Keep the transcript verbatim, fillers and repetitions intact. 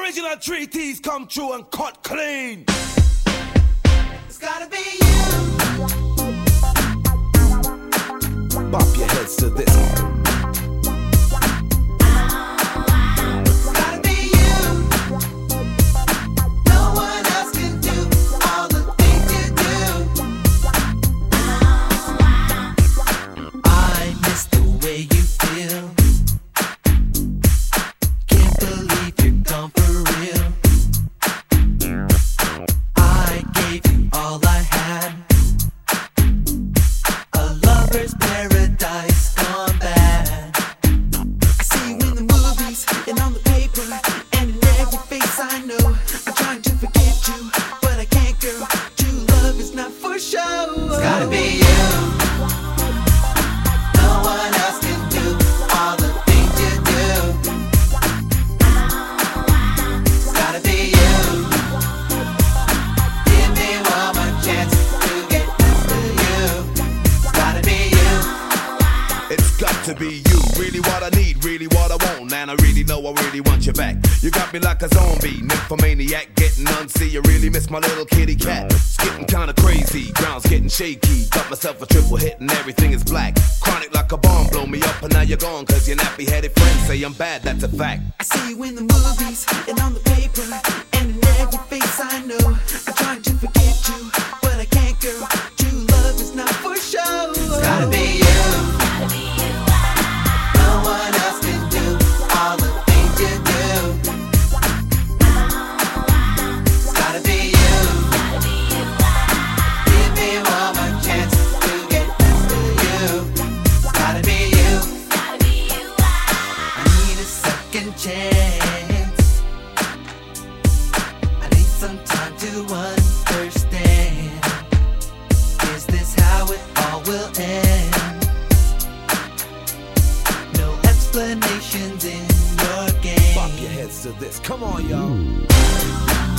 Original treaties come true and cut clean. It's gotta be you. Bop your heads to this. To be you, really what I need, really what I want, and I really know I really want you back. You got me like a zombie, nymphomaniac, getting unseen. You really miss my little kitty cat. It's getting kinda crazy, ground's getting shaky. Got myself a triple hit and everything is black. Chronic like a bomb, blow me up and now you're gone. Cause your nappy-headed friends say I'm bad, that's a fact. I see you in the movies and on the paper, and in every face I know. I'm trying to forget you, but I can't, girl. True love is not for show. It's gotta be you. Chance. I need some time to understand. Is this how it all will end? No explanations in your game. Bop your heads to this. Come on, y'all.